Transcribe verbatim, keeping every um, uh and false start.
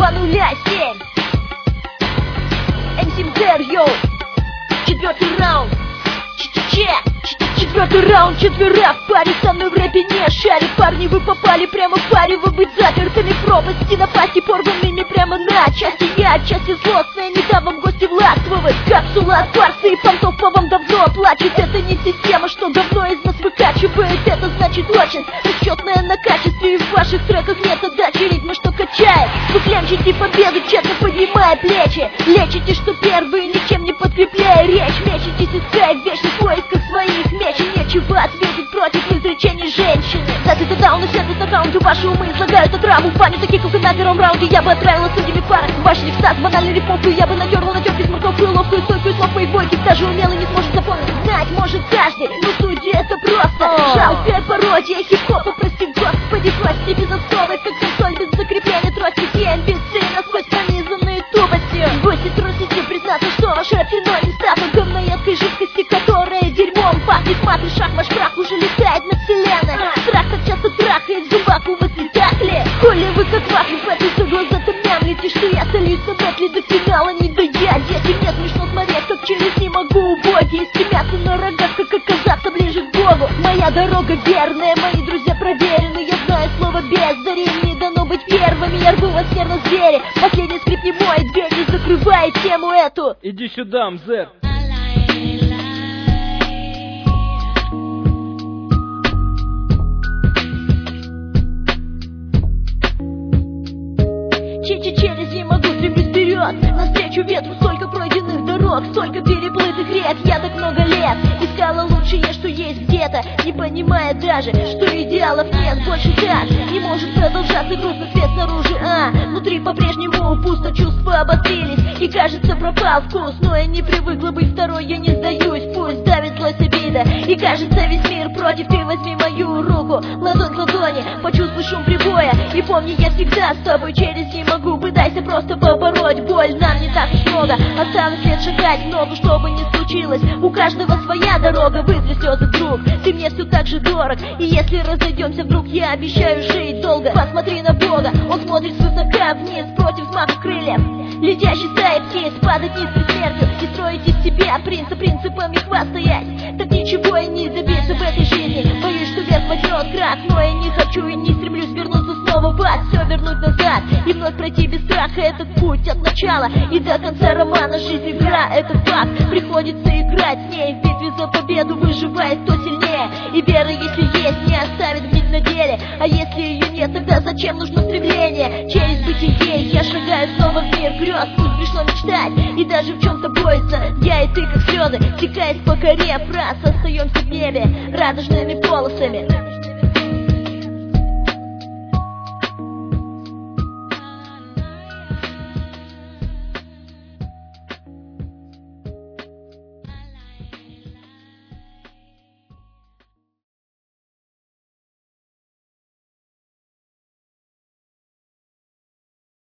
два нуля семь. эм си Мзер, йоу. Четвертый раунд. Че-че-че. Четвертый раунд, четверо в паре. Со мной в рэпе не шарит. Парни, вы попали прямо в паре. Вы быть запертыми в пропасти, напасти порванными прямо на части. Я отчасти злостная, не дам вам гости властвовать. Капсула от фарса и понтов по вам давно плачет. Это не система, что давно из нас выкачивает. Это значит очень расчетная на качестве. И в ваших треках нет отдачи, ритма, что качает. Вы клянчите победу, тщетно поднимая плечи. Лечите, что первые, ничем не подкрепляя речь. Мечетесь, иская в вечных поисках своих меч. И нечего ответить против изречений женщины. За это даун и сервис аккаунты. Ваши умы излагают отраву. В бане таких, как и на первом раунде. Я бы отправила судьями пар. Ваши экстаз, банальный рифмовку. Я бы натерла натерки с морковкой, ловкую, стойкую, слов моей даже умелый не сможет запомнить. Знать может каждый, но суть это просто жалкая пародия хип-хопа, прости господи, прости без основы, как консоль без закрепления трости. Те амбиции насквозь пронизанные тупостью. Гости трусите признаться, что ваш рэп синоним став говно едкой жидкости, которая дерьмом пахнет. Мат и шахмаш прах уже летает над вселенной. Страх так часто трахает в зубах, у вас не так ли? Хули вы как вафли в этой за глаза-то мямлите, что я сольюсь на бэтли до финала не доядете. Мне смешно смотреть, как через не могу убогие стремятся на рогах, как оказаться ближе к Богу. Моя дорога верная, мои друзья проверены. Я знаю слово бездари, не дано быть первыми. Я рву вас нервно звери, последний скрип не мой, дверь не закрывает тему эту. Иди сюда, Мзер. Че-че через не могу, стремлюсь вперед. Навстречу ветру столько пройденных дорог, столько переплытых рек. Я так много лет искала лучшее, что есть где-то, не понимая даже, что идеалов нет больше. Так не может продолжаться грустный свет снаружи, а внутри по-прежнему пусто, чувства обострились и кажется пропал вкус. Но я не привыкла быть второй, я не сдаюсь, пусть давит злость обида. И кажется весь мир против, ты возьми мою руку, ладонь к ладони, почувствуй шум прибоя. И помни, я всегда с тобой, через не могу, пытайся просто побороть боль. Нам не так уж много, осталось лет шагать много, что бы ни случилось. У каждого своя дорога, вытри слезы, друг, ты мне все так же дорог. И если разойдемся вдруг, я обещаю жить долго. Посмотри на Бога, он смотрит свысока вниз, против взмаха крыльев летящий стаи птиц, падать низкой смертью и строить из себя принца, принципами хвастаясь. Так ничего и не добиться в этой жизни. Боюсь, что вверх возьмет крах, но я не хочу и не стремлюсь вернуться снова в ад. Все вернуть назад и вновь пройти без страха этот путь от начала и до конца романа. Жизнь игра, это факт, приходится играть с ней. В битве за победу выживает кто сильнее. И вера, если есть, не оставит гнить на деле. А если ее нет, тогда зачем нужно стремление? Через бытие я шагаю снова в мир грез. Пусть пришло мечтать, и даже в чем-то боязно. Я и ты, как слезы, стекаясь по коре фраз, остаемся в небе радужными полосами.